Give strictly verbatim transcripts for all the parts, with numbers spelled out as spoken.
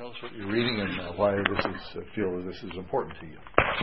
tell us what you're reading and uh, why this is uh, feel that this is important to you.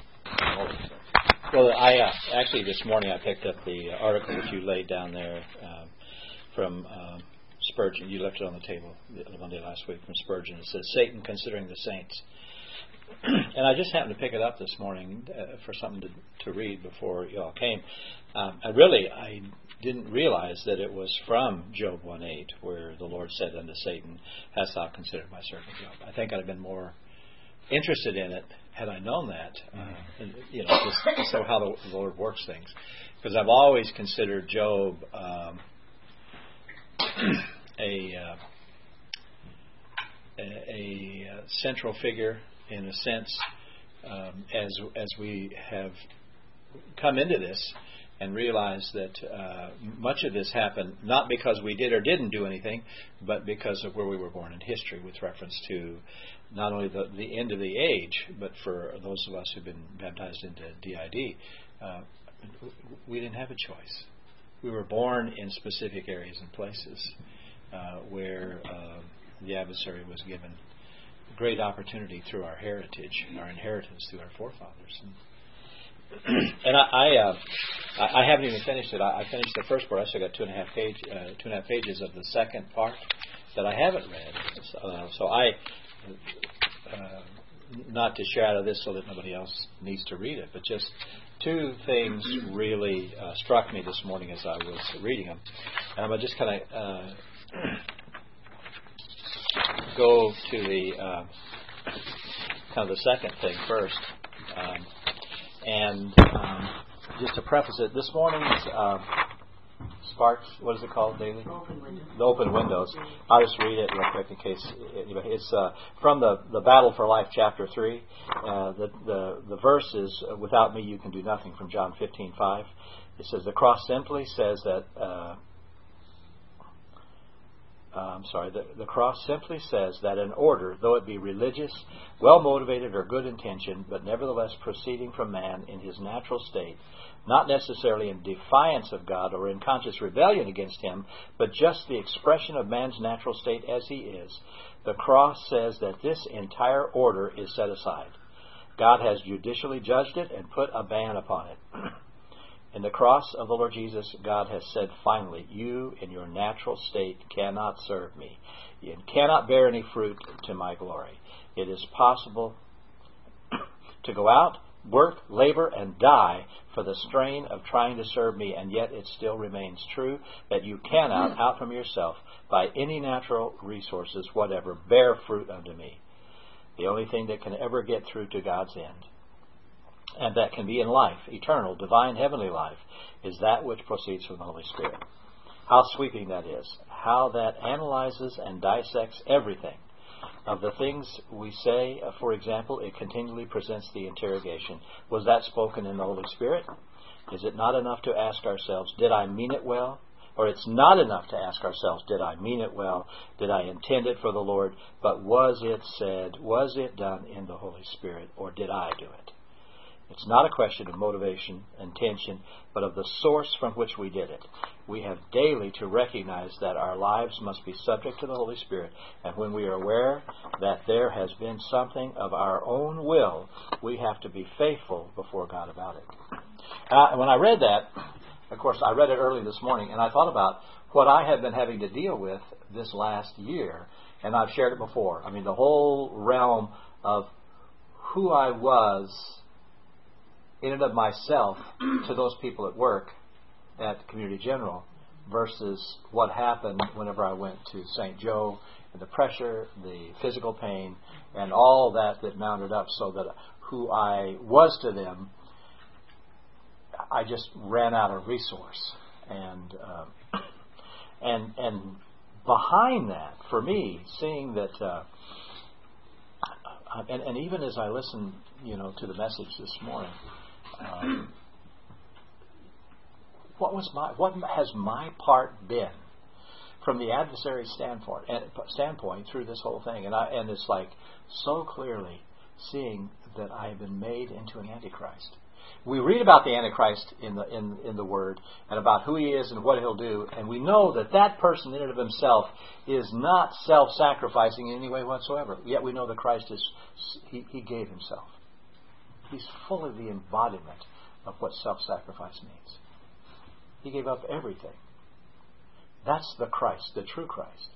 Well, I uh, actually this morning I picked up the article that you laid down there uh, from uh, Spurgeon. You left it on the table the Monday last week from Spurgeon. It says, Satan Considering the Saints. And I just happened to pick it up this morning uh, for something to, to read before you all came. Um, I really, I didn't realize that it was from Job one eight, where the Lord said unto Satan, Hast thou considered my servant Job? I think I'd have been more interested in it had I known that, uh, and, you know, just so how the Lord works things. Because I've always considered Job um, a, uh, a a central figure in a sense, um, as as we have come into this and realized that uh, much of this happened not because we did or didn't do anything, but because of where we were born in history, with reference to not only the, the end of the age, but for those of us who've been baptized into D I D, uh, we didn't have a choice. We were born in specific areas and places uh, where uh, the adversary was given great opportunity through our heritage, our inheritance through our forefathers. And, and I, I, uh, I haven't even finished it. I, I finished the first part. I still got two and a half page, uh, two and a half pages of the second part that I haven't read. Uh, so I, uh, not to share out of this so that nobody else needs to read it, but just two things really uh, struck me this morning as I was reading them. And I'm going to just kind of uh, go to the uh, kind of the second thing first. Um, and um, just to preface it, this morning's uh, Sparks, what is it called, Daily? Open Windows. The Open Windows. I'll just read it real quick in case. It's uh, from the, the Battle for Life, chapter three. Uh, the, the, the verse is, without me you can do nothing, from John fifteen five. It says, the cross simply says that, uh, uh, I'm sorry, the, the cross simply says that an order, though it be religious, well-motivated, or good intentioned, but nevertheless proceeding from man in his natural state, not necessarily in defiance of God or in conscious rebellion against Him, but just the expression of man's natural state as he is. The cross says that this entire order is set aside. God has judicially judged it and put a ban upon it. In the cross of the Lord Jesus, God has said finally, you in your natural state cannot serve me. You cannot bear any fruit to my glory. It is possible to go out, work, labor, and die for the strain of trying to serve me, and yet it still remains true that you cannot, out from yourself, by any natural resources whatever, bear fruit unto me. The only thing that can ever get through to God's end, and that can be in life, eternal, divine, heavenly life, is that which proceeds from the Holy Spirit. How sweeping that is. How that analyzes and dissects everything. Of the things we say, uh, for example, it continually presents the interrogation, was that spoken in the Holy Spirit? Is it not enough to ask ourselves, did I mean it well? Or it's not enough to ask ourselves, did I mean it well? Did I intend it for the Lord? But was it said, was it done in the Holy Spirit? Or did I do it? It's not a question of motivation, intention, but of the source from which we did it. We have daily to recognize that our lives must be subject to the Holy Spirit, and when we are aware that there has been something of our own will, we have to be faithful before God about it. Uh, when I read that, of course, I read it early this morning, and I thought about what I have been having to deal with this last year, and I've shared it before. I mean, the whole realm of who I was in and of myself to those people at work at Community General versus what happened whenever I went to Saint Joe, and the pressure, the physical pain, and all that that mounted up, so that who I was to them, I just ran out of resource. And uh, and and behind that, for me, seeing that, uh, and, and even as I listened, you know, to the message this morning, Um, what was my what has my part been from the adversary's standpoint standpoint through this whole thing? And I and it's like so clearly seeing that I have been made into an antichrist. we read about the Antichrist in the in, in the Word and about who he is and what he'll do, and we know that that person in and of himself is not self-sacrificing in any way whatsoever. Yet we know that Christ is he, he gave himself. He's fully the embodiment of what self-sacrifice means. He gave up everything. That's the Christ, the true Christ.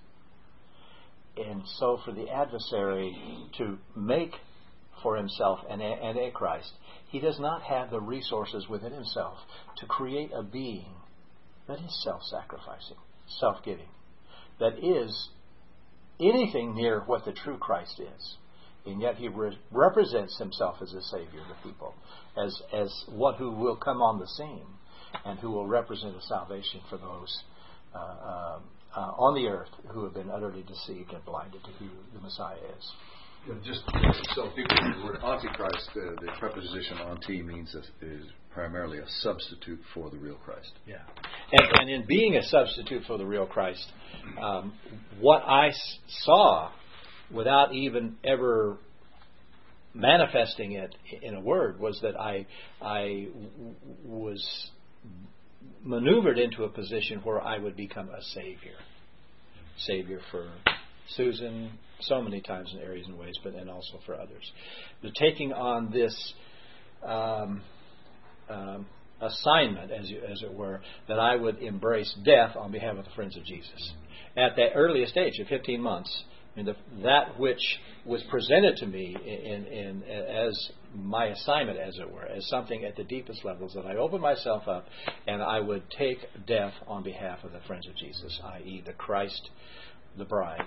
And so for the adversary to make for himself an Antichrist, he does not have the resources within himself to create a being that is self-sacrificing, self-giving, that is anything near what the true Christ is. And yet he re- represents himself as a Savior to people, as, as one who will come on the scene and who will represent a salvation for those uh, uh, uh, on the earth who have been utterly deceived and blinded to who the Messiah is. You know, just so people, the word Antichrist, uh, the preposition anti means a, is primarily a substitute for the real Christ. Yeah, and, and in being a substitute for the real Christ, um, what I s- saw, without even ever manifesting it in a word, was that I I w- was maneuvered into a position where I would become a savior, savior for Susan, so many times in areas and ways, but and also for others. The taking on this um, um, assignment, as you, as it were, that I would embrace death on behalf of the friends of Jesus. At that earliest age of fifteen months, I mean, the, that which was presented to me in, in, in as my assignment, as it were, as something at the deepest levels, that I opened myself up and I would take death on behalf of the friends of Jesus, that is, the Christ, the bride.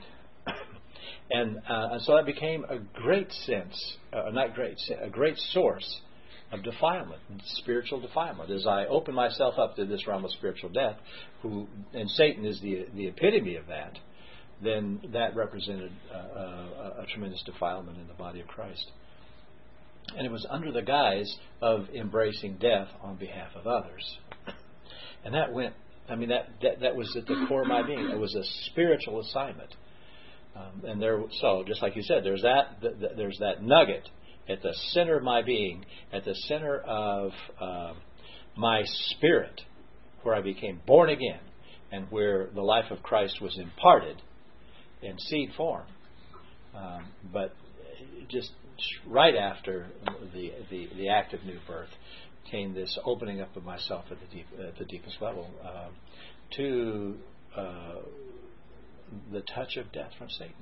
And, uh, and so that became a great sense, uh, not great, a great source of defilement, spiritual defilement. As I opened myself up to this realm of spiritual death, who and Satan is the the epitome of that, then that represented uh, a, a tremendous defilement in the body of Christ. And it was under the guise of embracing death on behalf of others. And that went, I mean, that, that, that was at the core of my being. It was a spiritual assignment. Um, and there, so just like you said, there's that th- th- there's that nugget at the center of my being, at the center of uh, my spirit, where I became born again, and where the life of Christ was imparted in seed form. Um, but just right after the, the the act of new birth came this opening up of myself at the deep, at the deepest level uh, to Uh, the touch of death from Satan.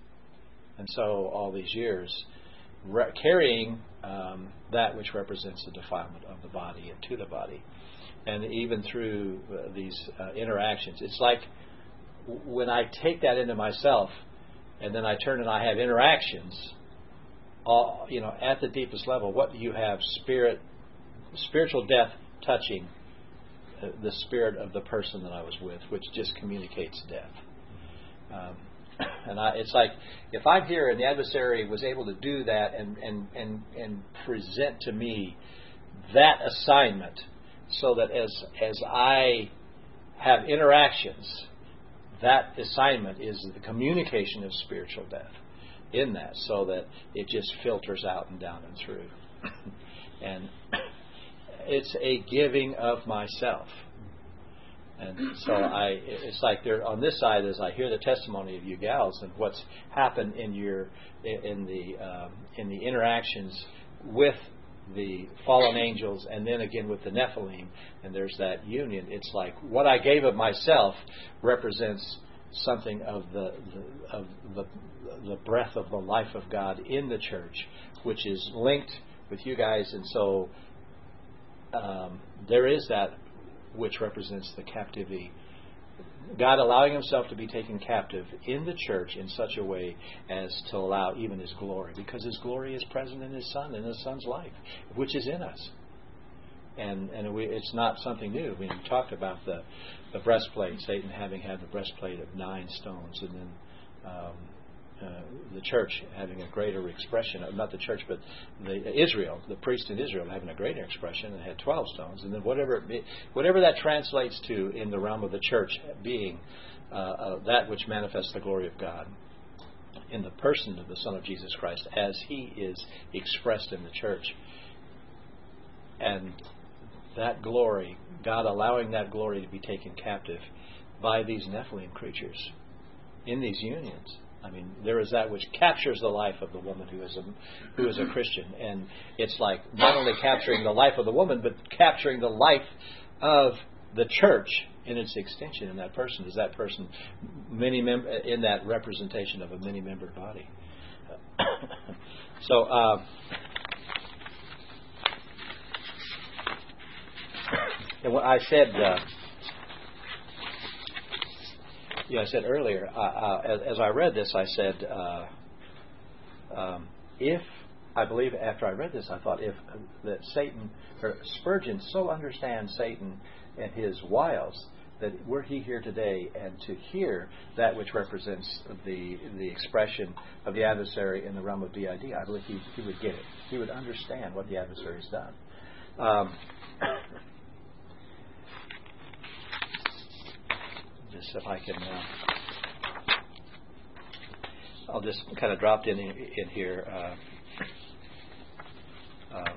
And so all these years re- carrying um, that which represents the defilement of the body and to the body. And even through uh, these uh, interactions, it's like w- when I take that into myself and then I turn and I have interactions, all, you know, at the deepest level, what do you have? Spirit, spiritual death touching uh, the spirit of the person that I was with, which just communicates death. Um, and I, it's like if I'm here and the adversary was able to do that and, and, and, and present to me that assignment, so that as as I have interactions, that assignment is the communication of spiritual death in that, so that it just filters out and down and through. And it's a giving of myself. And so I, it's like there on this side, as I hear the testimony of you gals and what's happened in your in the um, in the interactions with the fallen angels, and then again with the Nephilim, and there's that union. It's like what I gave of myself represents something of the, the of the the breath of the life of God in the church, which is linked with you guys, and so um, there is that which represents the captivity. God allowing himself to be taken captive in the church in such a way as to allow even his glory, because his glory is present in his Son, in his Son's life, which is in us. And and we, it's not something new. We talked about the, the breastplate, Satan having had the breastplate of nine stones, and then um, uh, the church having a greater expression, not the church, but the Israel, the priest in Israel having a greater expression and had twelve stones, and then whatever it be, whatever that translates to in the realm of the church being uh, uh, that which manifests the glory of God in the person of the Son of Jesus Christ as he is expressed in the church. and that glory, God allowing that glory to be taken captive by these Nephilim creatures in these unions. I mean, there is that which captures the life of the woman who is a who is a Christian, and it's like not only capturing the life of the woman, but capturing the life of the church in its extension in that person. Is that person many mem- in that representation of a many-membered body? so. Uh, And what I said, uh, yeah, I said earlier, uh, uh, as, as I read this, I said, uh, um, if I believe after I read this, I thought if uh, that Satan or Spurgeon so understands Satan and his wiles that were he here today and to hear that which represents the the expression of the adversary in the realm of D I D, I believe he, he would get it. He would understand what the adversary has done. Um, Just if I can, uh, I'll just kind of drop in in here. Uh, um,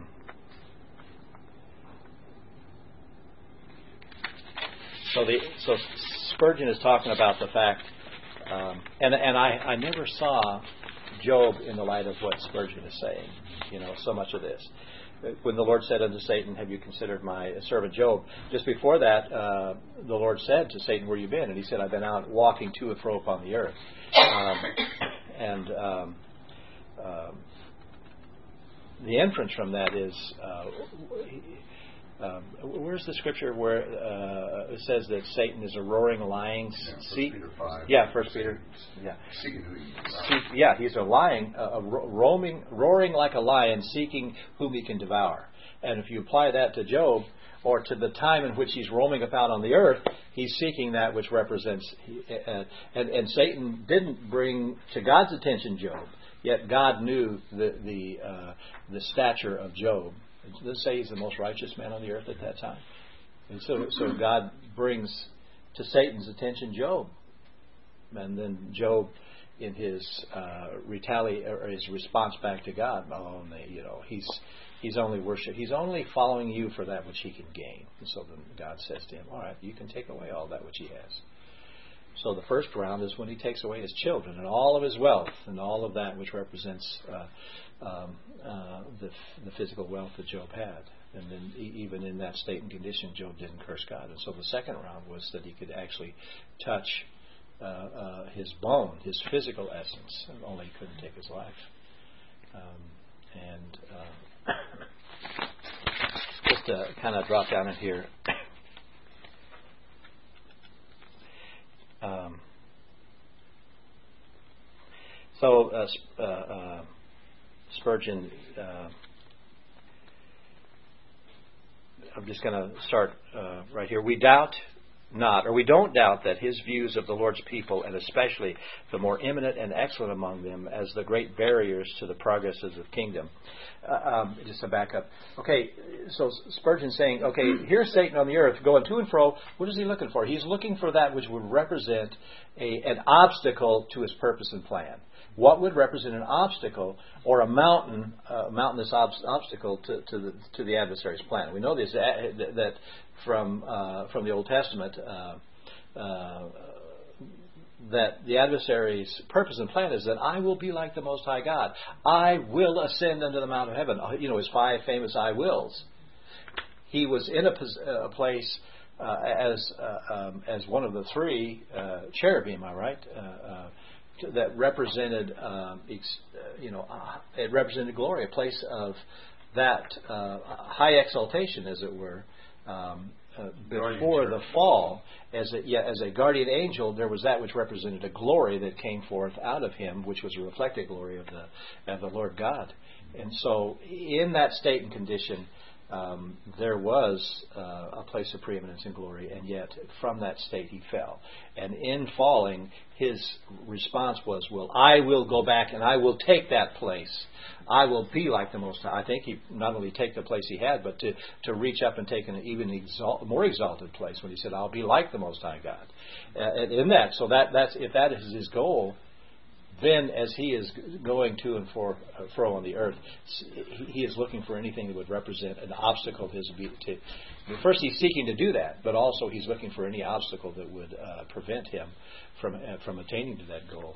so the so Spurgeon is talking about the fact, um, and and I, I never saw Job in the light of what Spurgeon is saying. You know, so much of this. When the Lord said unto Satan, have you considered my servant Job? Just before that, uh, the Lord said to Satan, where you been? And he said, I've been out walking to and fro upon the earth. Um, and um, uh, the inference from that is, uh, um, where's the scripture where uh, it says that Satan is a roaring, lying seek? Yeah, First Peter. Yeah, seeking who he Seek, yeah, he's a lying, a, a roaming, roaring like a lion, seeking whom he can devour. And if you apply that to Job, or to the time in which he's roaming about on the earth, he's seeking that which represents. Uh, and, and Satan didn't bring to God's attention Job, yet God knew the the uh, the stature of Job. Let's say he's the most righteous man on the earth at that time. And so, so God brings to Satan's attention Job. And then Job, in his uh, retali- or his response back to God, oh, you know, he's he's only worship, he's only following you for that which he can gain. And so then God says to him, all right, you can take away all that which he has. So the first round is when he takes away his children and all of his wealth and all of that which represents uh, um, uh, the, the physical wealth that Job had. And then e- even in that state and condition, Job didn't curse God. And so the second round was that he could actually touch uh, uh, his bone, his physical essence, and only he couldn't take his life. Um, and uh, just to kind of drop down in here. Um, so uh, uh, uh, Spurgeon, uh, I'm just going to start uh, right here. We doubt not, or we don't doubt that his views of the Lord's people, and especially the more eminent and excellent among them, as the great barriers to the progresses of kingdom. Uh, um, just to back up. Okay, so Spurgeon's saying, okay, here's Satan on the earth going to and fro. What is he looking for? He's looking for that which would represent a, an obstacle to his purpose and plan. What would represent an obstacle or a mountain, uh, mountainous ob- obstacle to, to the to the adversary's plan? We know this uh, that from uh, from the Old Testament uh, uh, that the adversary's purpose and plan is that I will be like the Most High God. I will ascend unto the mount of heaven. You know, his five famous I wills. He was in a, a place uh, as uh, um, as one of the three uh, cherubim. Am I right? Uh, uh, that represented, um, ex, uh, you know, uh, it represented glory, a place of that uh, high exaltation, as it were, um, uh, before the fall. As a, yeah, as a guardian angel, there was that which represented a glory that came forth out of him, which was a reflected glory of the of the Lord God. And so, in that state and condition, Um, there was uh, a place of preeminence and glory, and yet from that state he fell. And in falling, his response was, well, I will go back and I will take that place. I will be like the Most High. I think he not only take the place he had, but to, to reach up and take an even exalt, more exalted place when he said, I'll be like the Most High God. Uh, in that, so that that's if that is his goal, then as he is going to and fro, uh, fro on the earth, he is looking for anything that would represent an obstacle to his to, first he's seeking to do that, but also he's looking for any obstacle that would uh, prevent him from uh, from attaining to that goal.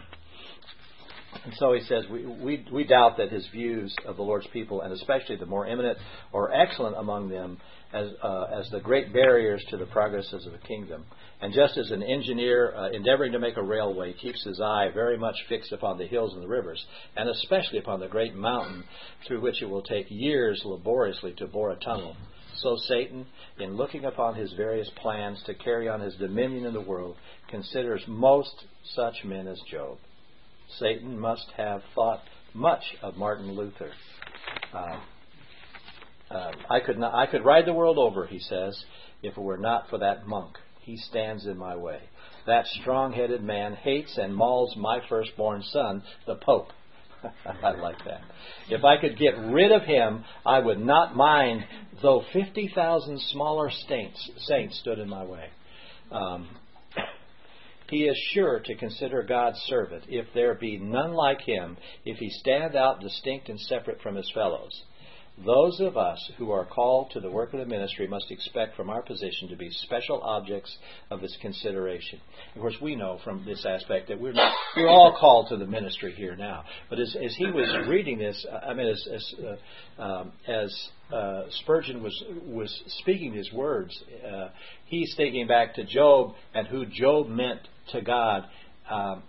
And so he says, we, we we doubt that his views of the Lord's people, and especially the more eminent or excellent among them, as uh, as the great barriers to the progresses of the kingdom. And just as an engineer uh, endeavoring to make a railway keeps his eye very much fixed upon the hills and the rivers, and especially upon the great mountain through which it will take years laboriously to bore a tunnel, so Satan, in looking upon his various plans to carry on his dominion in the world, considers most such men as Job. Satan must have thought much of Martin Luther. Uh, uh, I could not, I could ride the world over, he says, if it were not for that monk. He stands in my way. That strong-headed man hates and mauls my firstborn son, the Pope. I like that. If I could get rid of him, I would not mind though fifty thousand smaller saints, saints stood in my way. Um, He is sure to consider God's servant if there be none like him, if he stand out distinct and separate from his fellows. Those of us who are called to the work of the ministry must expect from our position to be special objects of his consideration. Of course, we know from this aspect that we're not, we're all called to the ministry here now. But as, as he was reading this, I mean, as as, uh, um, as uh, Spurgeon was was speaking his words, uh, he's thinking back to Job and who Job meant to God um,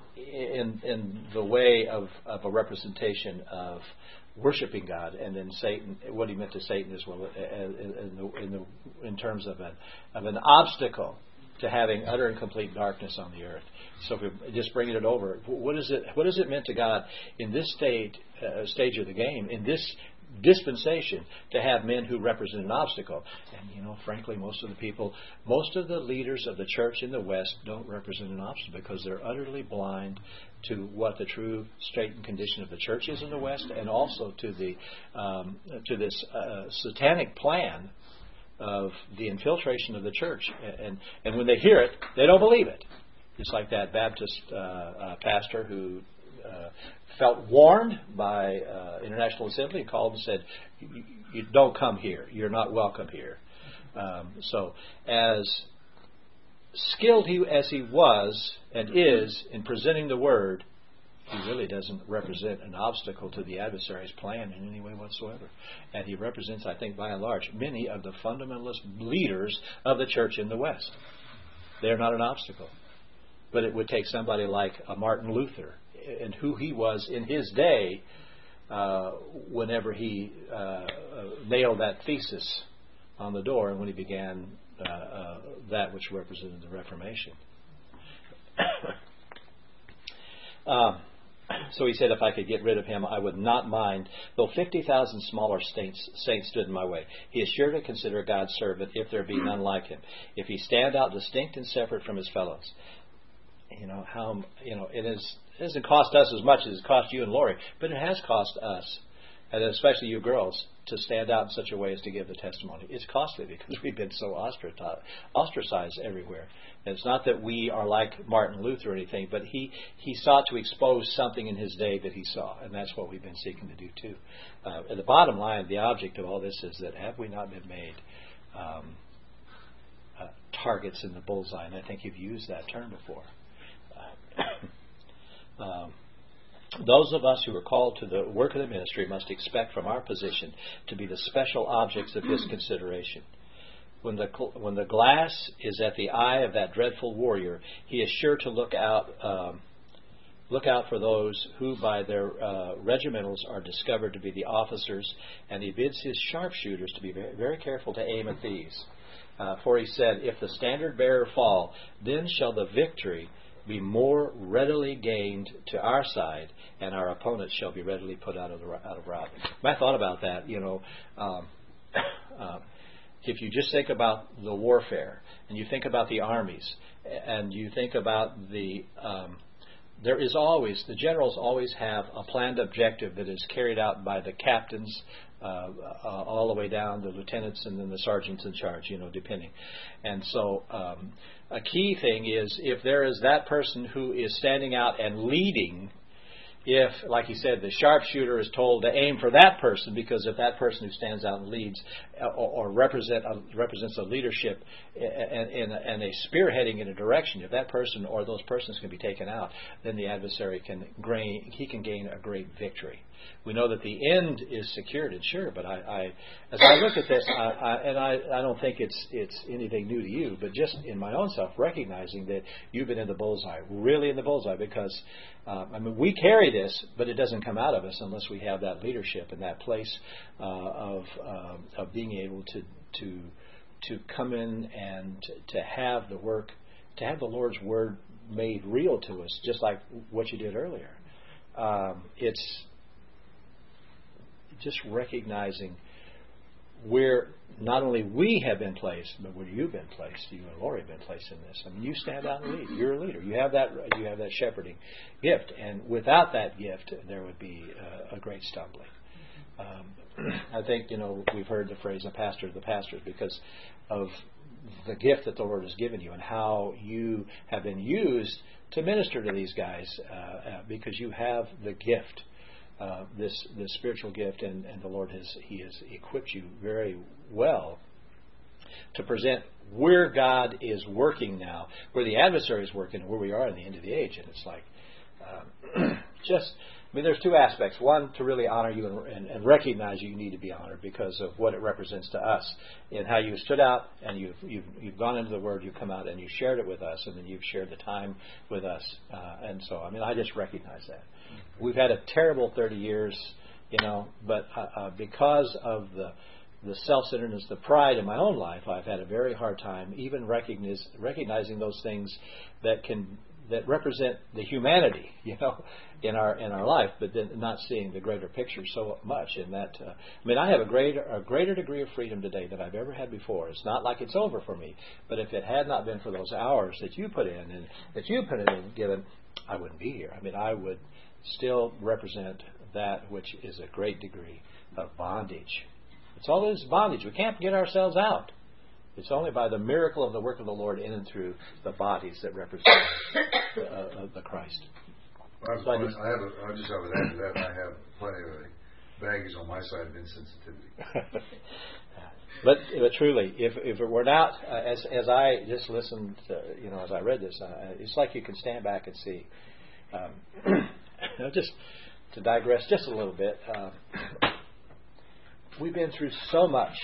in in the way of, of a representation of worshiping God, and then Satan, what he meant to Satan as well, in, the, in, the, in terms of an of an obstacle to having utter and complete darkness on the earth. So, if we're just bringing it over, what is it? What is it meant to God in this state uh, stage of the game, in this dispensation, to have men who represent an obstacle? And you know, frankly, most of the people, most of the leaders of the church in the West don't represent an obstacle because they're utterly blind to what the true state and condition of the church is in the West, and also to the um, to this uh, satanic plan of the infiltration of the church. And and when they hear it, they don't believe it. It's like that Baptist uh, uh, pastor who uh, felt warned by uh, International Assembly and called and said, you, you don't come here. You're not welcome here. Um, so as skilled he as he was and is in presenting the word, he really doesn't represent an obstacle to the adversary's plan in any way whatsoever. And he represents, I think, by and large, many of the fundamentalist leaders of the church in the West. They're not an obstacle. But it would take somebody like a Martin Luther, and who he was in his day, uh, whenever he uh, uh, nailed that thesis on the door, and when he began uh, uh, that which represented the Reformation. um, so he said, if I could get rid of him, I would not mind, though fifty thousand smaller saints, saints stood in my way. He is sure to consider God's servant if there be none like him, if he stand out distinct and separate from his fellows. You know, how, you know, it is, it doesn't cost us as much as it cost you and Lori, but it has cost us, and especially you girls, to stand out in such a way as to give the testimony. It's costly because we've been so ostracized everywhere. And it's not that we are like Martin Luther or anything, but he, he sought to expose something in his day that he saw, and that's what we've been seeking to do too. Uh, and the bottom line, the object of all this is that have we not been made um, uh, targets in the bullseye? And I think you've used that term before. Um, those of us who are called to the work of the ministry must expect from our position to be the special objects of his consideration. When the when the glass is at the eye of that dreadful warrior, he is sure to look out um, look out for those who by their uh, regimentals are discovered to be the officers, and he bids his sharpshooters to be very, very careful to aim at these. Uh, for he said, if the standard bearer fall, then shall the victory be more readily gained to our side, and our opponents shall be readily put out of the out of route. I thought about that. You know, um, uh, if you just think about the warfare, and you think about the armies, and you think about the um, there is always, the generals always have a planned objective that is carried out by the captains uh, uh, all the way down, the lieutenants and then the sergeants in charge, you know, depending. And so um, a key thing is if there is that person who is standing out and leading, if, like he said, the sharpshooter is told to aim for that person, because if that person who stands out and leads or, or represent a, represents a leadership and, and, and a spearheading in a direction, if that person or those persons can be taken out, then the adversary can gain, he can gain a great victory. We know that the end is secured and sure, but I, I as I look at this, I, I, and I, I don't think it's it's anything new to you, but just in my own self, recognizing that you've been in the bullseye, really in the bullseye, because uh, I mean we carry this, but it doesn't come out of us unless we have that leadership and that place uh, of uh, of being able to to to come in and to have the work, to have the Lord's word made real to us, just like what you did earlier. Um, it's just recognizing where not only we have been placed, but where you've been placed. You and Lori have been placed in this. I mean, you stand out and lead. You're a leader. You have that. You have that shepherding gift, and without that gift, there would be uh, a great stumbling. Um, I think you know we've heard the phrase "the pastor of the pastors" because of the gift that the Lord has given you and how you have been used to minister to these guys uh, uh, because you have the gift. Uh, this this spiritual gift, and, and the Lord has He has equipped you very well to present where God is working now, where the adversary is working, and where we are in the end of the age. And it's like um, just, I mean, there's two aspects. One, to really honor you and, and, and recognize you need to be honored because of what it represents to us and how you stood out and you've you've, you've gone into the Word, you've come out and you shared it with us, and then you've shared the time with us. Uh, and so, I mean, I just recognize that. We've had a terrible thirty years, you know, but uh, uh, because of the the self-centeredness, the pride in my own life, I've had a very hard time even recognize, recognizing those things that can that represent the humanity, you know, in our in our life, but then not seeing the greater picture so much. In that, uh, I mean, I have a greater a greater degree of freedom today than I've ever had before. It's not like it's over for me, but if it had not been for those hours that you put in and that you put in and given, I wouldn't be here. I mean, I would still represent that which is a great degree of bondage. It's all this bondage. We can't get ourselves out. It's only by the miracle of the work of the Lord in and through the bodies that represent the, uh, the Christ. I, have, so I, just, I, have a, I just have add to that. I have plenty of baggage on my side of insensitivity. But, but truly, if if it were not, uh, as as I just listened, to, you know, as I read this, uh, it's like you can stand back and see. Um, You know, just to digress just a little bit, uh, we've been through so much,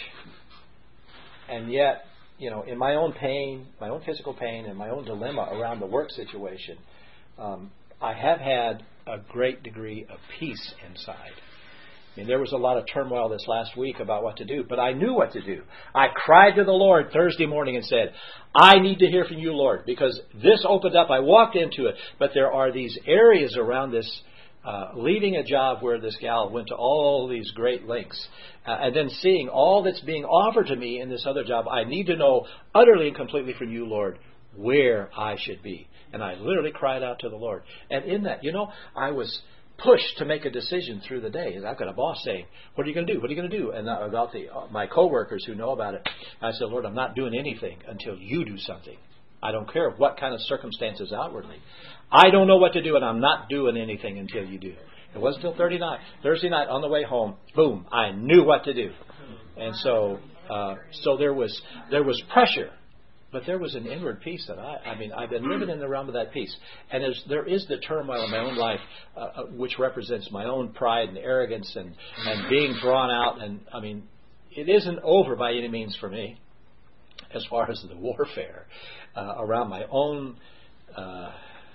and yet, you know, in my own pain, my own physical pain, and my own dilemma around the work situation, um, I have had a great degree of peace inside. I mean, there was a lot of turmoil this last week about what to do, but I knew what to do. I cried to the Lord Thursday morning and said, I need to hear from you, Lord, because this opened up. I walked into it, but there are these areas around this, uh, leaving a job where this gal went to all these great lengths, uh, and then seeing all that's being offered to me in this other job. I need to know utterly and completely from you, Lord, where I should be. And I literally cried out to the Lord. And in that, you know, I was pushed to make a decision through the day. I've got a boss saying, what are you going to do? What are you going to do? And about the uh, my coworkers who know about it, I said, Lord, I'm not doing anything until you do something. I don't care what kind of circumstances outwardly. I don't know what to do, and I'm not doing anything until you do. It wasn't until Thursday night, Thursday night on the way home, boom, I knew what to do. And so uh, so there was there was pressure. But there was an inward peace that I, I mean, I've been living in the realm of that peace. And there's, there is the turmoil in my own life, uh, which represents my own pride and arrogance and, and being drawn out. And, I mean, it isn't over by any means for me as far as the warfare uh, around my own, uh,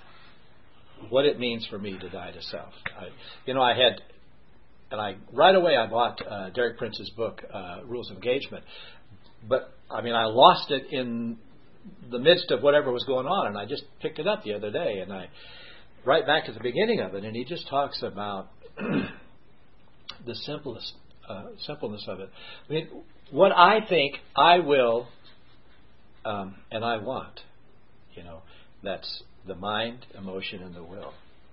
what it means for me to die to self. I, you know, I had, and I right away I bought uh, Derek Prince's book, uh, Rules of Engagement. But, I mean, I lost it in the midst of whatever was going on, and I just picked it up the other day, and I, right back to the beginning of it, and he just talks about the simplest, uh, simpleness of it. I mean, what I think I will um, and I want, you know, that's the mind, emotion, and the will.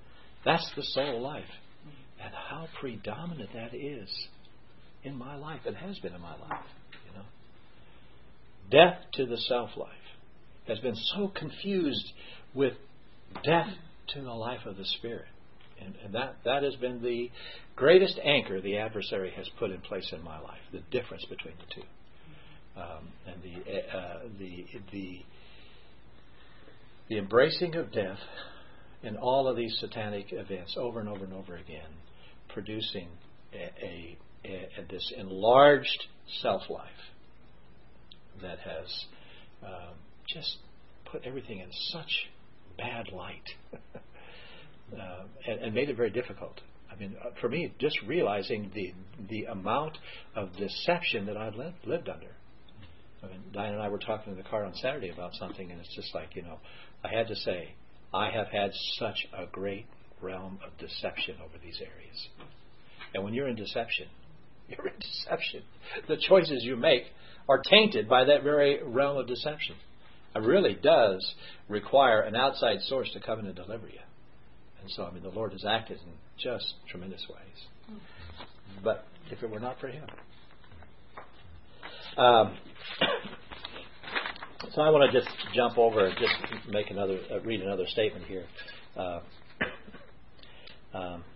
That's the soul life. And how predominant that is in my life. It has been in my life. You know, death to the self-life has been so confused with death to the life of the Spirit. And, and that, that has been the greatest anchor the adversary has put in place in my life, the difference between the two. Um, and the, uh, the, the, the embracing of death in all of these satanic events over and over and over again, producing a, a, a, a this enlarged self-life that has um, just put everything in such bad light uh, and, and made it very difficult. I mean, uh, for me, just realizing the the amount of deception that I've lived, lived under. I mean, Diane and I were talking in the car on Saturday about something, and it's just like, you know, I had to say, I have had such a great realm of deception over these areas. And when you're in deception, you're in deception. The choices you make are tainted by that very realm of deception. It really does require an outside source to come in and deliver you. And so, I mean, the Lord has acted in just tremendous ways. But if it were not for Him. Um, so I want to just jump over and just make another, uh, read another statement here. Uh, um,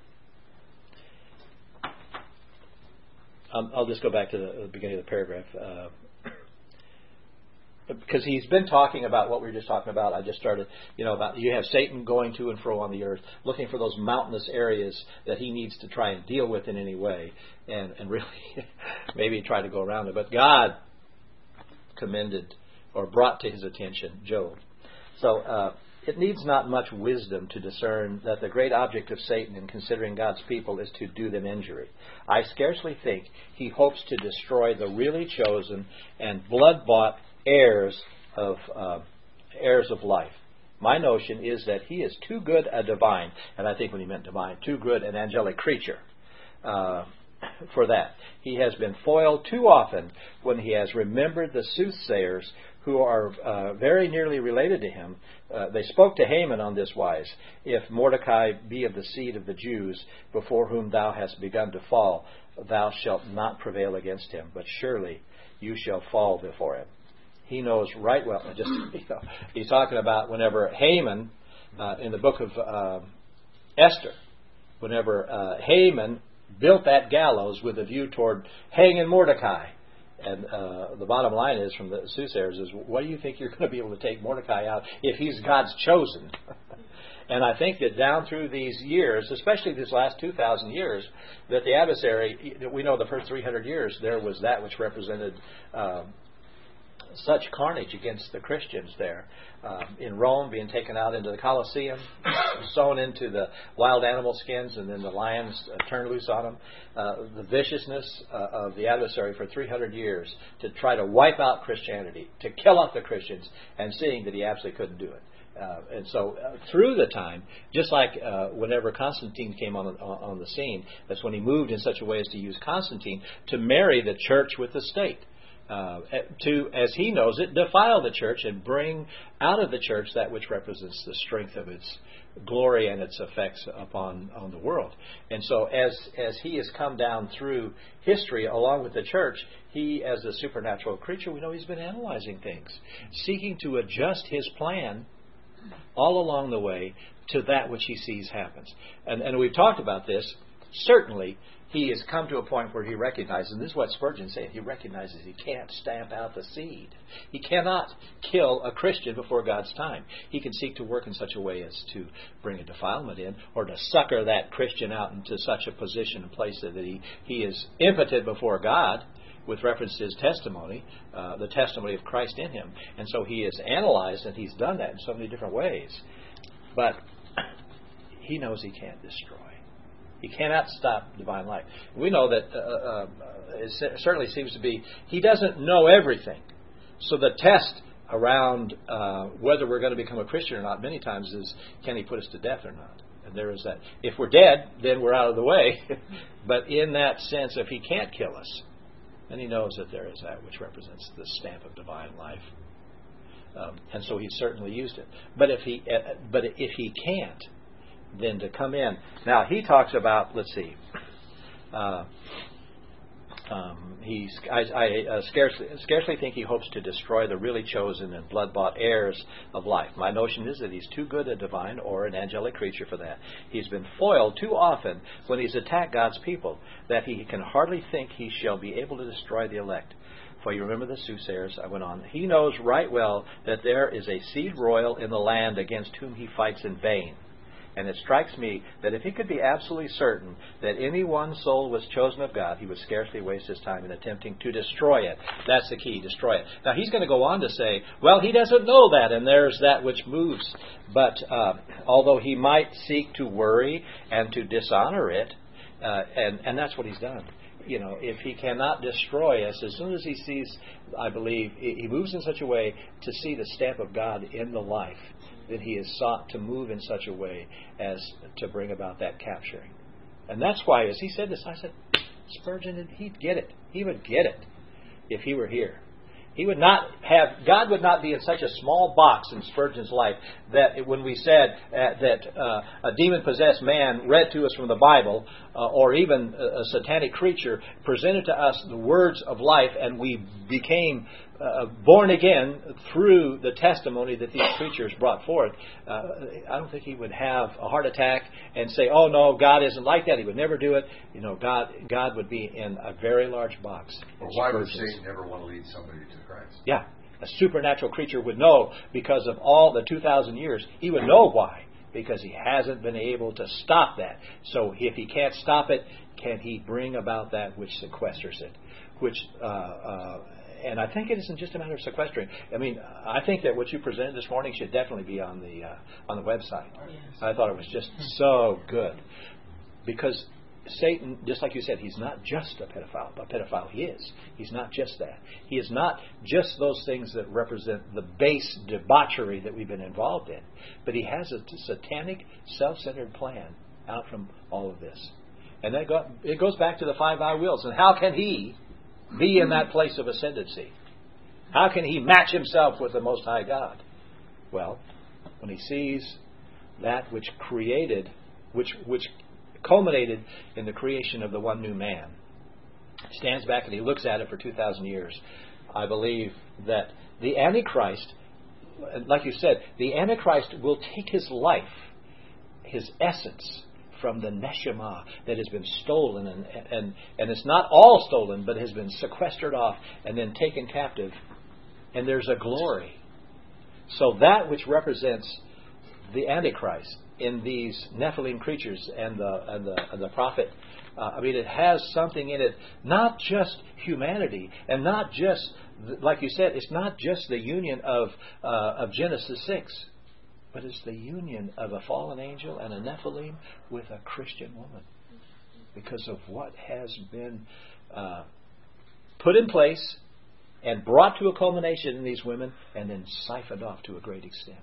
um, I'll just go back to the, the beginning of the paragraph. Uh, Because he's been talking about what we were just talking about. I just started, you know, about you have Satan going to and fro on the earth, looking for those mountainous areas that he needs to try and deal with in any way, and, and really maybe try to go around it. But God commended or brought to his attention Job. So uh, it needs not much wisdom to discern that the great object of Satan in considering God's people is to do them injury. I scarcely think he hopes to destroy the really chosen and blood-bought heirs of uh, heirs of life. My notion is that he is too good a divine, and I think when he meant divine, too good an angelic creature uh, for that. He has been foiled too often when he has remembered the soothsayers who are uh, very nearly related to him. Uh, they spoke to Haman on this wise: if Mordecai be of the seed of the Jews, before whom thou hast begun to fall, thou shalt not prevail against him, but surely you shall fall before him. He knows right well. Just you know, he's talking about whenever Haman, uh, in the book of uh, Esther, whenever uh, Haman built that gallows with a view toward hanging Mordecai. And uh, the bottom line is from the soothsayers is, what do you think you're going to be able to take Mordecai out if he's God's chosen? And I think that down through these years, especially these last two thousand years, that the adversary, we know the first three hundred years, there was that which represented uh, such carnage against the Christians there. Um, in Rome, being taken out into the Colosseum, sewn into the wild animal skins, and then the lions uh, turned loose on them. Uh, the viciousness uh, of the adversary for three hundred years to try to wipe out Christianity, to kill off the Christians, and seeing that he absolutely couldn't do it. Uh, and so uh, through the time, just like uh, whenever Constantine came on, on on the scene, that's when he moved in such a way as to use Constantine to marry the church with the state. Uh, to, as he knows it, defile the church and bring out of the church that which represents the strength of its glory and its effects upon on the world. And so as as he has come down through history along with the church, he, as a supernatural creature, we know he's been analyzing things, seeking to adjust his plan all along the way to that which he sees happens. And, and we've talked about this. Certainly, he has come to a point where he recognizes, and this is what Spurgeon said, he recognizes he can't stamp out the seed. He cannot kill a Christian before God's time. He can seek to work in such a way as to bring a defilement in, or to succor that Christian out into such a position and place that he, he is impotent before God with reference to his testimony, uh, the testimony of Christ in him. And so he has analyzed, and he's done that in so many different ways. But he knows he can't destroy. He cannot stop divine life. We know that uh, uh, it certainly seems to be, he doesn't know everything. So the test around uh, whether we're going to become a Christian or not many times is, can he put us to death or not? And there is that. If we're dead, then we're out of the way. But in that sense, if he can't kill us, then he knows that there is that which represents the stamp of divine life. Um, and so he certainly used it. But if he, uh, but if he can't, than to come in. Now, he talks about, let's see, uh, um, he's, I, I uh, scarcely, scarcely think he hopes to destroy the really chosen and blood-bought heirs of life. My notion is that he's too good a divine or an angelic creature for that. He's been foiled too often when he's attacked God's people that he can hardly think he shall be able to destroy the elect. For you remember the soothsayers, I went on. He knows right well that there is a seed royal in the land against whom he fights in vain. And it strikes me that if he could be absolutely certain that any one soul was chosen of God, he would scarcely waste his time in attempting to destroy it. That's the key, destroy it. Now, he's going to go on to say, well, he doesn't know that, and there's that which moves. But uh, although he might seek to worry and to dishonor it, uh, and, and that's what he's done. You know, if he cannot destroy us, as soon as he sees, I believe, he moves in such a way to see the stamp of God in the life, that he has sought to move in such a way as to bring about that capturing. And that's why, as he said this, I said, Spurgeon, he'd get it. He would get it if he were here. He would not have, God would not be in such a small box in Spurgeon's life that it, when we said uh, that uh, a demon-possessed man read to us from the Bible, uh, or even a, a satanic creature presented to us the words of life, and we became uh, born again through the testimony that these creatures brought forth, uh, I don't think he would have a heart attack and say, oh no, God isn't like that. He would never do it. You know, God God would be in a very large box. Well, why would Satan never want to lead somebody to Christ? Yeah. A supernatural creature would know, because of all the two thousand years, he would know why. Because he hasn't been able to stop that. So if he can't stop it, can he bring about that which sequesters it? Which, uh, uh, and I think it isn't just a matter of sequestering. I mean, I think that what you presented this morning should definitely be on the uh, on the website. Yes. I thought it was just so good. Because Satan, just like you said, he's not just a pedophile. A pedophile he is. He's not just that. He is not just those things that represent the base debauchery that we've been involved in. But he has a satanic, self-centered plan out from all of this. And that go, it goes back to the five I wills. And how can he be in that place of ascendancy? How can he match himself with the Most High God? Well, when he sees that which created, which which culminated in the creation of the one new man, stands back and he looks at it for two thousand years. I believe that the Antichrist, like you said, the Antichrist will take his life, his essence, from the neshama that has been stolen, and, and, and it's not all stolen, but has been sequestered off and then taken captive, and there's a glory. So that which represents the Antichrist in these Nephilim creatures and the and the, and the prophet, uh, I mean, it has something in it, not just humanity, and not just, like you said, it's not just the union of uh, of Genesis six, but it's the union of a fallen angel and a Nephilim with a Christian woman, because of what has been uh, put in place and brought to a culmination in these women, and then siphoned off to a great extent.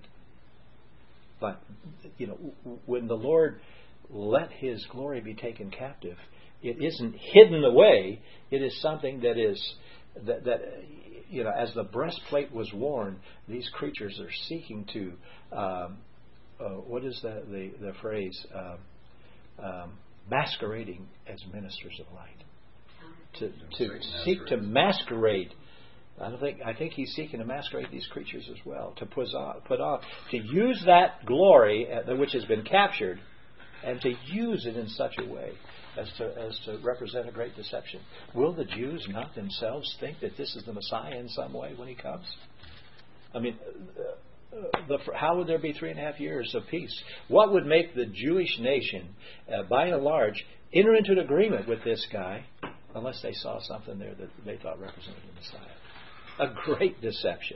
But, you know, when the Lord let His glory be taken captive, it isn't hidden away. It is something that is, that, that you know, as the breastplate was worn, these creatures are seeking to, um, uh, what is the, the, the phrase, um, um, masquerading as ministers of light. To, to seek to masquerade. I don't think. I think he's seeking to masquerade these creatures as well, to put on, put on, to use that glory which has been captured, and to use it in such a way as to as to represent a great deception. Will the Jews not themselves think that this is the Messiah in some way when He comes? I mean, uh, the, how would there be three and a half years of peace? What would make the Jewish nation, uh, by and large, enter into an agreement with this guy, unless they saw something there that they thought represented the Messiah? A great deception.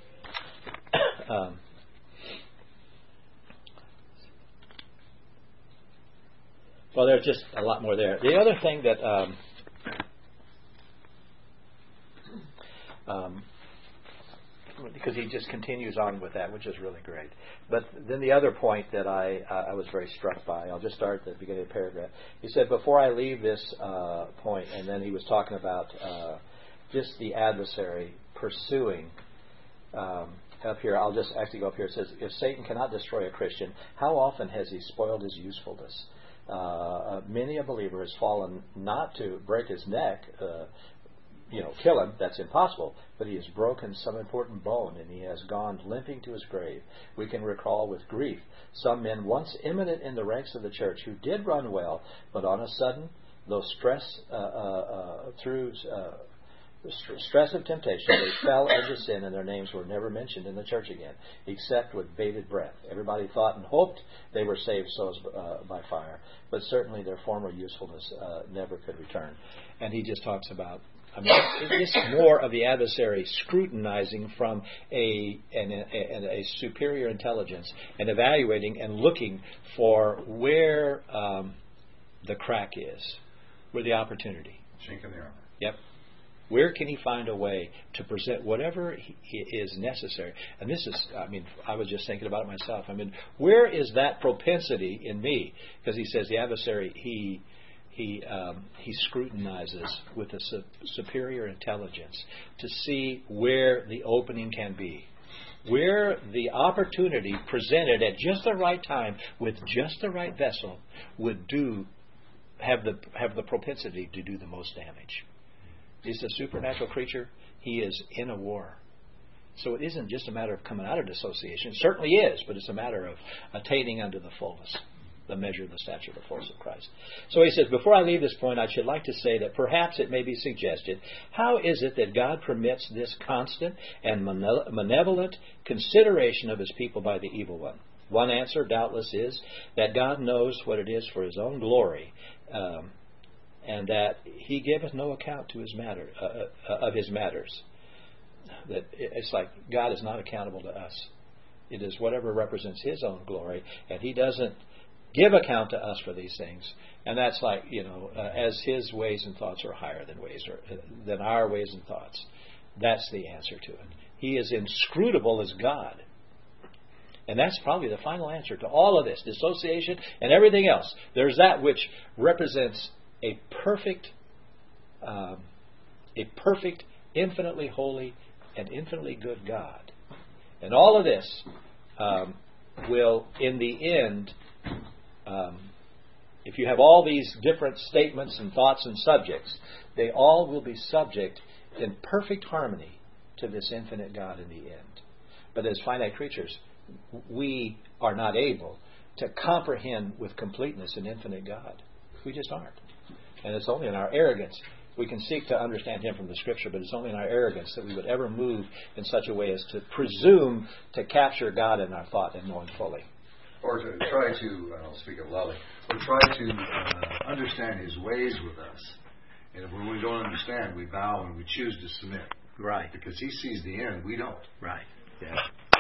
um, well, there's just a lot more there. The other thing that, um, um, because he just continues on with that, which is really great. But then the other point that I uh, I was very struck by, I'll just start at the beginning of the paragraph. He said, before I leave this uh, point, and then he was talking about uh, just the adversary pursuing um, up here, I'll just actually go up here. It says, if Satan cannot destroy a Christian, how often has he spoiled his usefulness? Uh, many a believer has fallen not to break his neck, uh, you know, kill him. That's impossible. But he has broken some important bone, and he has gone limping to his grave. We can recall with grief some men once eminent in the ranks of the church who did run well, but on a sudden, though stress uh, uh, uh, through uh, stress of temptation, they fell into sin, and their names were never mentioned in the church again, except with bated breath. Everybody thought and hoped they were saved so as uh, by fire, but certainly their former usefulness uh, never could return. And he just talks about, I mean, it's more of the adversary scrutinizing from a, an, a, a superior intelligence and evaluating and looking for where um, the crack is, where the opportunity. Chink in the armor. Yep. Where can he find a way to present whatever he is necessary? And this is, I mean, I was just thinking about it myself. I mean, where is that propensity in me? Because he says the adversary, he he um, he scrutinizes with a su- superior intelligence to see where the opening can be, where the opportunity presented at just the right time with just the right vessel would do have the have the propensity to do the most damage. He's a supernatural creature. He is in a war. So it isn't just a matter of coming out of dissociation. It certainly is, but it's a matter of attaining unto the fullness, the measure of the stature of the fullness of Christ. So he says, before I leave this point, I should like to say that perhaps it may be suggested, how is it that God permits this constant and malevolent consideration of his people by the evil one? One answer, doubtless, is that God knows what it is for his own glory, um, and that he giveth no account to his matter uh, uh, of his matters. That it's like God is not accountable to us. It is whatever represents his own glory, and he doesn't give account to us for these things. And that's like, you know, uh, as his ways and thoughts are higher than ways or, uh, than our ways and thoughts. That's the answer to it. He is inscrutable as God. And that's probably the final answer to all of this, dissociation and everything else. There's that which represents a perfect, um, a perfect, infinitely holy and infinitely good God. And all of this um, will, in the end, um, if you have all these different statements and thoughts and subjects, they all will be subject in perfect harmony to this infinite God in the end. But as finite creatures, we are not able to comprehend with completeness an infinite God. We just aren't. And it's only in our arrogance. We can seek to understand him from the Scripture, but it's only in our arrogance that we would ever move in such a way as to presume to capture God in our thought and know him fully. Or to try to, I'll speak of Lally, or try to uh, understand his ways with us. And when we don't understand, we bow and we choose to submit. Right. Because he sees the end, we don't. Right. Yeah.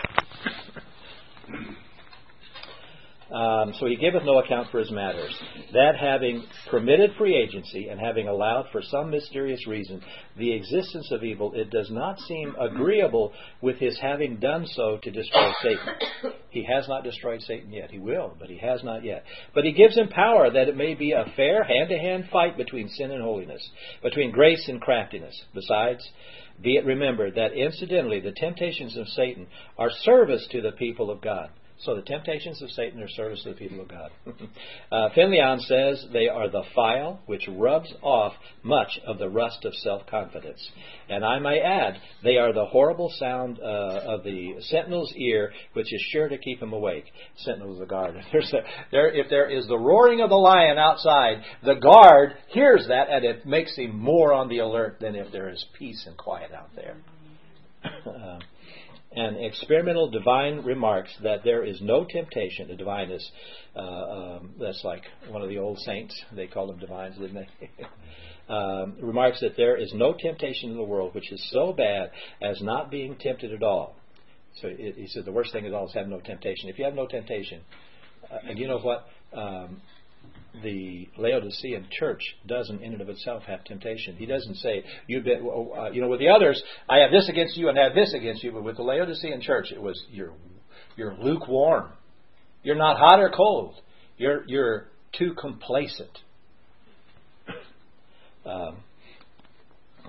Um, so he giveth no account for his matters. That having permitted free agency and having allowed for some mysterious reason the existence of evil, it does not seem agreeable with his having done so to destroy Satan. He has not destroyed Satan yet. He will, but he has not yet. But he gives him power that it may be a fair hand-to-hand fight between sin and holiness, between grace and craftiness. Besides, be it remembered that incidentally the temptations of Satan are service to the people of God. So the temptations of Satan are service to the people of God. uh, Finleon says they are the file which rubs off much of the rust of self-confidence. And I may add, they are the horrible sound uh, of the sentinel's ear, which is sure to keep him awake. Sentinel is the guard. There's a, there, if there is the roaring of the lion outside, the guard hears that, and it makes him more on the alert than if there is peace and quiet out there. uh, And experimental divine remarks that there is no temptation. The divine is, uh, um, that's like one of the old saints. They called them divines, didn't they? um, remarks that there is no temptation in the world which is so bad as not being tempted at all. So it, he said the worst thing of all is have no temptation. If you have no temptation, uh, and you know what? Um, the Laodicean church doesn't in and of itself have temptation. He doesn't say, you've been, uh, you know, with the others, I have this against you and have this against you. But with the Laodicean church, it was, you're, you're lukewarm. You're not hot or cold. You're, you're too complacent. Um,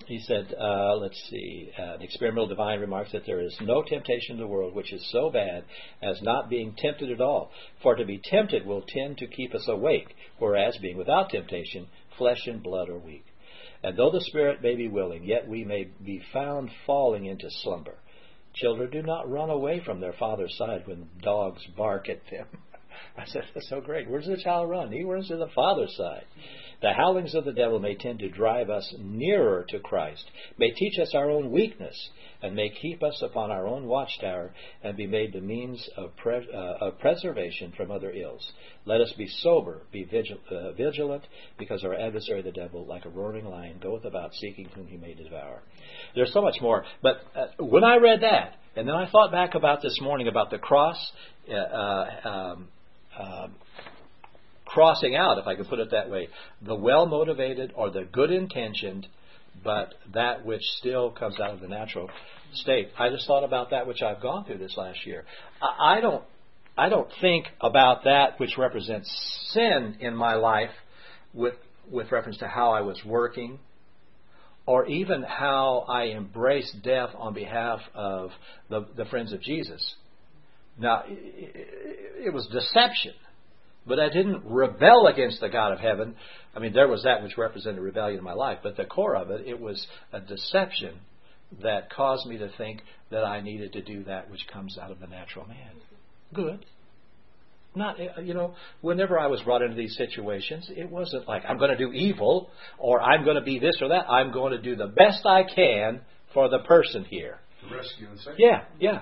he said, uh, let's see, uh, the experimental divine remarks that there is no temptation in the world which is so bad as not being tempted at all. For to be tempted will tend to keep us awake, whereas being without temptation, flesh and blood are weak. And though the spirit may be willing, yet we may be found falling into slumber. Children, do not run away from their father's side when dogs bark at them. I said, that's so great. Where does the child run? He runs to the father's side. The howlings of the devil may tend to drive us nearer to Christ, may teach us our own weakness, and may keep us upon our own watchtower, and be made the means of, pre- uh, of preservation from other ills. Let us be sober, be vigil- uh, vigilant, because our adversary the devil, like a roaring lion, goeth about seeking whom he may devour. There's so much more. But uh, when I read that, and then I thought back about this morning about the cross, uh, uh, um, um, crossing out, if I could put it that way, the well-motivated or the good-intentioned, but that which still comes out of the natural state. I just thought about that which I've gone through this last year. I don't, I don't think about that which represents sin in my life with with reference to how I was working, or even how I embraced death on behalf of the, the friends of Jesus. Now, it, it was deception. But I didn't rebel against the God of heaven. I mean, there was that which represented rebellion in my life. But the core of it, it was a deception that caused me to think that I needed to do that which comes out of the natural man. Good. Not, you know, whenever I was brought into these situations, it wasn't like I'm going to do evil or I'm going to be this or that. I'm going to do the best I can for the person here. To rescue and save. Yeah, yeah.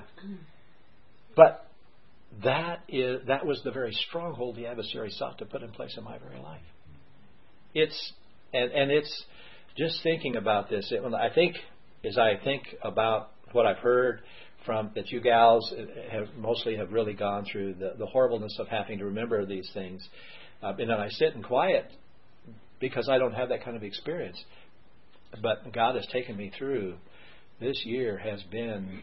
But That is that was the very stronghold the adversary sought to put in place in my very life. It's and and it's just thinking about this. It, I think as I think about what I've heard from that you gals have mostly have really gone through the, the horribleness of having to remember these things, uh, and then I sit in quiet because I don't have that kind of experience. But God has taken me through. This year has been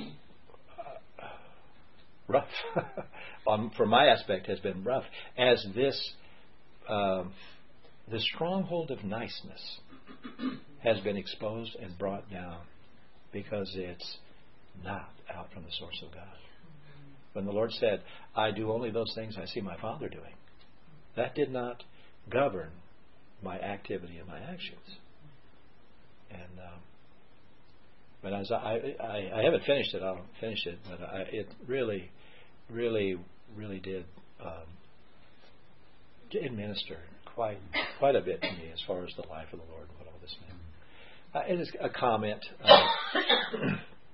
rough. On, from my aspect, has been rough. As this, um, the stronghold of niceness has been exposed and brought down because it's not out from the source of God. When the Lord said, I do only those things I see my Father doing, that did not govern my activity and my actions. And um, but as I, I, I haven't finished it, I'll finish it. But I, it really, really, really did um, it ministered quite quite a bit to me as far as the life of the Lord and what all this meant. Uh, it is a comment uh,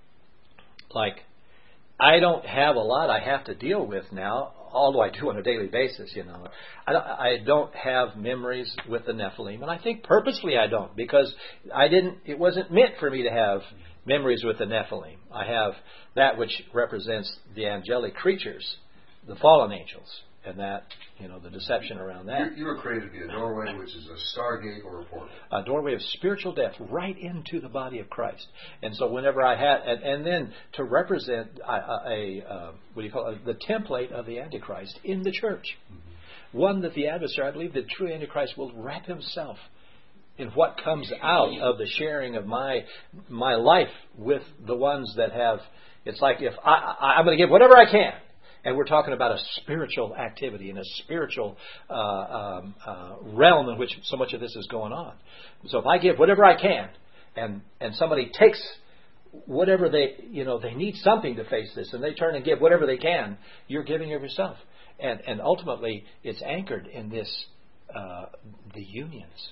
like I don't have a lot I have to deal with now, although I do on a daily basis. You know, I don't, I don't have memories with the Nephilim, and I think purposely I don't because I didn't. It wasn't meant for me to have memories with the Nephilim. I have that which represents the angelic creatures, the fallen angels, and that, you know, the deception around that. You, you were created to be a doorway, which is a stargate or a portal. A doorway of spiritual death right into the body of Christ. And so whenever I had, and, and then to represent a, a, a uh, what do you call it, the template of the Antichrist in the church. Mm-hmm. One that the adversary, I believe the true Antichrist will wrap himself in what comes out of the sharing of my my life with the ones that have, it's like if I, I, I'm going to give whatever I can. And we're talking about a spiritual activity and a spiritual uh, um, uh, realm in which so much of this is going on. So if I give whatever I can, and and somebody takes whatever they, you know, they need something to face this, and they turn and give whatever they can, you're giving of yourself. And and ultimately, it's anchored in this uh, the unions.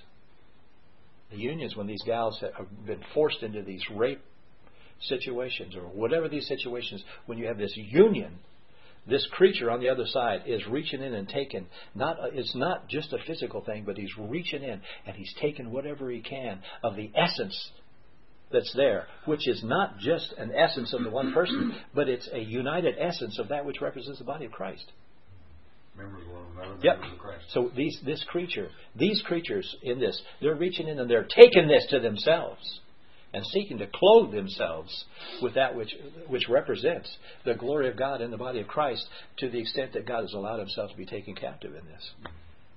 The unions when these gals have been forced into these rape situations or whatever these situations, when you have this union. This creature on the other side is reaching in and taking, not it's not just a physical thing, but he's reaching in and he's taking whatever he can of the essence that's there, which is not just an essence of the one person, but it's a united essence of that which represents the body of Christ. Members of one another, yep. members of Christ. So these this creature, these creatures in this, they're reaching in and they're taking this to themselves. And seeking to clothe themselves with that which which represents the glory of God in the body of Christ, to the extent that God has allowed Himself to be taken captive in this.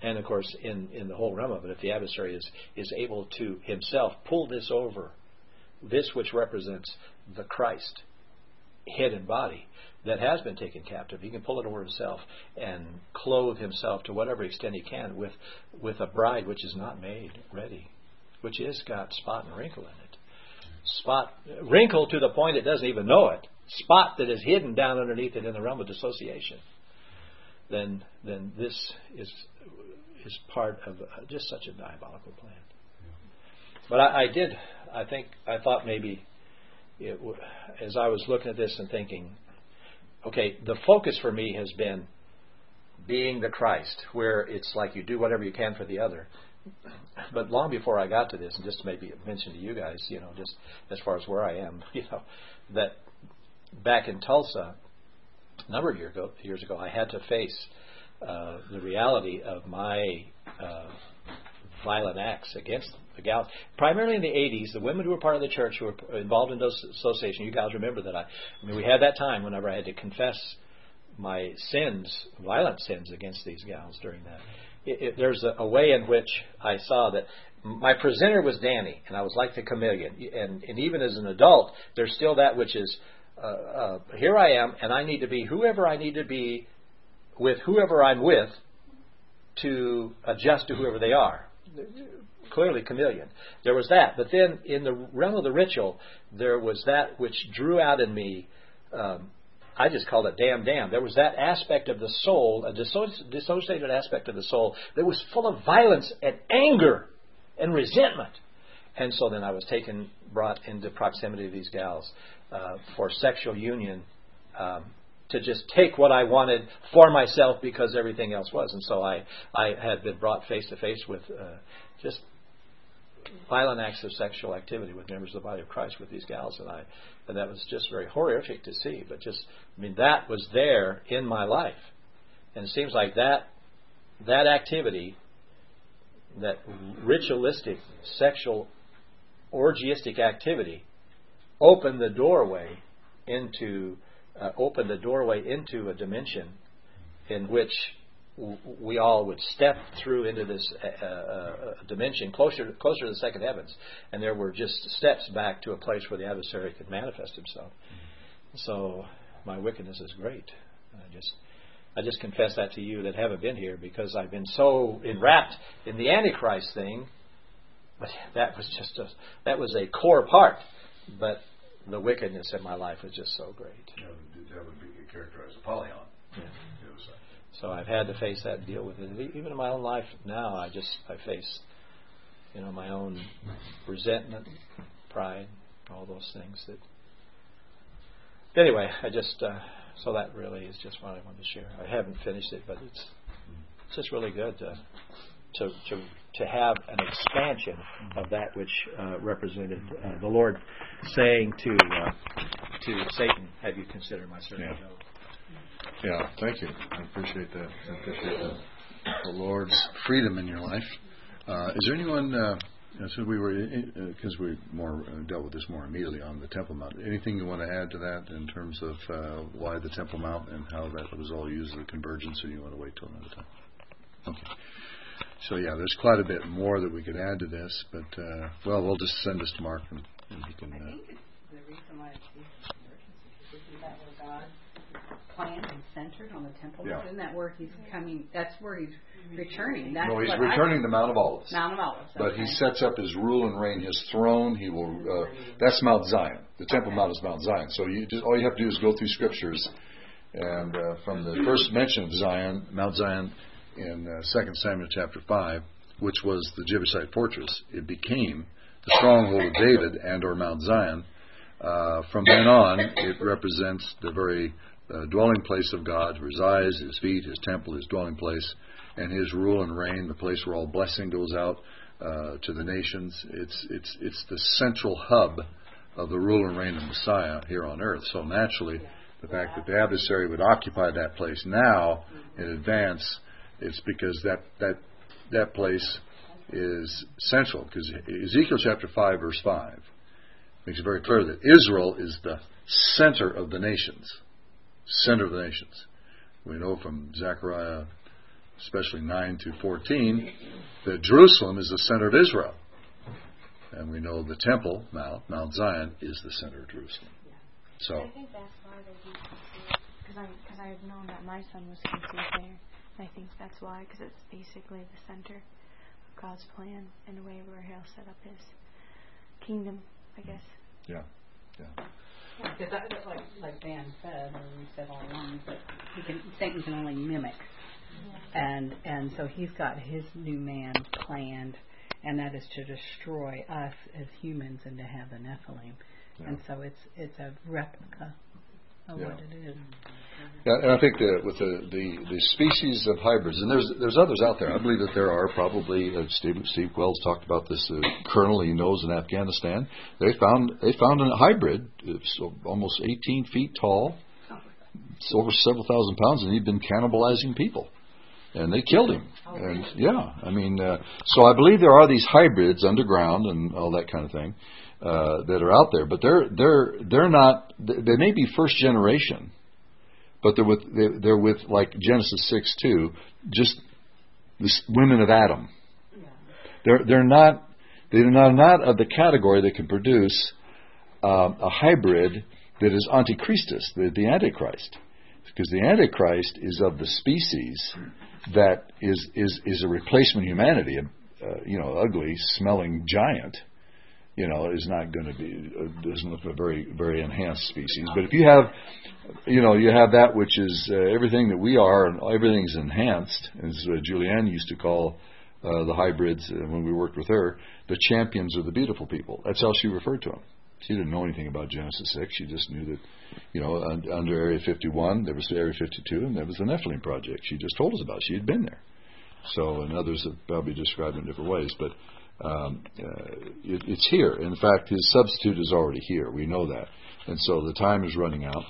And of course, in, in the whole realm of it, if the adversary is, is able to himself pull this over, this which represents the Christ, head and body, that has been taken captive, he can pull it over himself and clothe himself to whatever extent he can with, with a bride which is not made ready, which is got spot and wrinkle in it. Spot, wrinkle to the point it doesn't even know it. Spot that is hidden down underneath it in the realm of dissociation. Then, then this is is part of uh, just such a diabolical plan. But I, I did, I think, I thought maybe, it w- as I was looking at this and thinking, okay, the focus for me has been being the Christ, where it's like you do whatever you can for the other. But long before I got to this, and just to maybe mention to you guys, you know, just as far as where I am, you know, that back in Tulsa, a number of years ago, years ago I had to face uh, the reality of my uh, violent acts against the gals. Primarily in the eighties, the women who were part of the church who were involved in those association, you guys remember that I, I mean, we had that time whenever I had to confess my sins, violent sins against these gals during that. It, it, there's a, a way in which I saw that my presenter was Danny, and I was like the chameleon. And, and even as an adult, there's still that which is, uh, uh, here I am, and I need to be whoever I need to be with whoever I'm with to adjust to whoever they are. Clearly chameleon. There was that. But then in the realm of the ritual, there was that which drew out in me, um, I just called it damn damn. There was that aspect of the soul, a disso- dissociated aspect of the soul that was full of violence and anger and resentment. And so then I was taken, brought into proximity to these gals uh, for sexual union, um, to just take what I wanted for myself because everything else was. And so I, I had been brought face to face with uh, just violent acts of sexual activity with members of the body of Christ with these gals, and I, and that was just very horrific to see. But just, I mean, that was there in my life, and it seems like that that activity, that ritualistic sexual orgiastic activity, opened the doorway into uh, opened the doorway into a dimension in which we all would step through into this uh, uh, dimension closer closer to the second heavens, and there were just steps back to a place where the adversary could manifest himself. So my wickedness is great. I just I just confess that to you that haven't been here, because I've been so enwrapped in the Antichrist thing. But that was just a, that was a core part. But the wickedness in my life is just so great. That would, that would be characterized as Apollyon. Yeah. So I've had to face that and deal with it. Even in my own life now, I just I face, you know, my own resentment, pride, all those things. That anyway, I just uh, so that really is just what I wanted to share. I haven't finished it, but it's it's just really good to to to, to have an expansion of that which uh, represented uh, the Lord saying to uh, to Satan, "Have you considered my servant Job?" Yeah. Yeah, thank you. I appreciate that. I appreciate that. The Lord's freedom in your life. Uh, is there anyone, uh, you know, so we were, because uh, we more uh, dealt with this more immediately on the Temple Mount, anything you want to add to that in terms of uh, why the Temple Mount and how that was all used as a convergence, or do you want to wait till another time? Okay. So, yeah, there's quite a bit more that we could add to this, but, uh, well, we'll just send this to Mark and, and he can... Uh, I think it's the reason why it's used as convergence, because isn't that where God planned and centered on the temple? Yeah. Isn't that where he's coming? That's where he's returning. That's no, he's what returning I, the Mount of Olives. Mount of Olives. But okay. he sets up his rule and reign, his throne. He will. Uh, that's Mount Zion. The Temple okay. Mount is Mount Zion. So you just all you have to do is go through scriptures, and uh, from the first mention of Zion, Mount Zion, in uh, Second Samuel chapter five, which was the Jebusite fortress, it became the stronghold of David and or Mount Zion. Uh, from then on, it represents the very uh, dwelling place of God, resides, his feet, his temple, his dwelling place, and his rule and reign, the place where all blessing goes out uh, to the nations. It's it's it's the central hub of the rule and reign of Messiah here on earth. So naturally, the fact that the adversary would occupy that place now in advance, it's because that that that place is central. Because Ezekiel chapter five, verse five, makes it very clear that Israel is the center of the nations. Center of the nations. We know from Zechariah especially nine to fourteen, that Jerusalem is the center of Israel. And we know the Temple, Mount, Mount Zion, is the center of Jerusalem. So I think that's why they do conceived, because I because I've known that my son was conceived there. And I think that's why, because it's basically the center of God's plan in a way where He'll set up His kingdom, I guess. yeah, yeah. Because that, that, like like Dan said, or we said all along, that he can, Satan can only mimic, Yeah. and and so he's got his new man planned, and that is to destroy us as humans and to have the Nephilim, Yeah. and so it's it's a replica of Yeah. what it is. Yeah, and I think that with the, the, the species of hybrids, and there's there's others out there. I believe that there are probably. Uh, Steve Steve Wells talked about this. Uh, colonel he knows in Afghanistan, they found they found a hybrid, it's almost eighteen feet tall, it's over several thousand pounds, and he'd been cannibalizing people, and they killed him. And yeah, I mean, uh, so I believe there are these hybrids underground and all that kind of thing uh, that are out there, but they're they're they're not. They may be first generation. But they're with they're, they're with like Genesis six two, just the women of Adam. Yeah. They're they're not they're not, not of the category that can produce um, a hybrid that is antichristus, the, the Antichrist, because the Antichrist is of the species that is is is a replacement humanity, a uh, you know ugly smelling giant. You know, is not going to be uh, doesn't look a very very enhanced species. But if you have, you know, you have that which is uh, everything that we are, and everything's enhanced, as uh, Julianne used to call uh, the hybrids uh, when we worked with her, the champions of the beautiful people. That's how she referred to them. She didn't know anything about Genesis six. She just knew that, you know, un- under Area fifty-one there was Area fifty-two, and there was the Nephilim Project. She just told us about it. She had been there. So, and others have probably described it in different ways, but. Um, uh, it, it's here. In fact, his substitute is already here. We know that. And so the time is running out.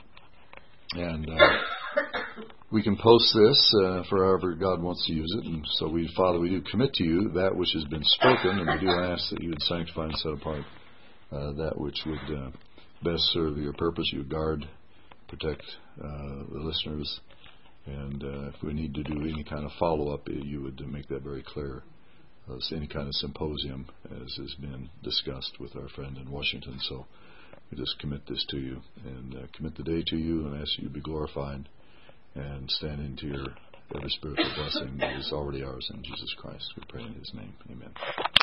And uh, we can post this uh, for however God wants to use it. And so, we, Father, we do commit to you that which has been spoken, and we do ask that you would sanctify and set apart uh, that which would uh, best serve your purpose. You would guard, protect uh, the listeners. And uh, if we need to do any kind of follow-up, you would make that very clear. Uh, any kind of symposium, as has been discussed with our friend in Washington. So we just commit this to you and uh, commit the day to you and ask you to be glorified and stand into your every spiritual blessing that is already ours in Jesus Christ. We pray in His name. Amen.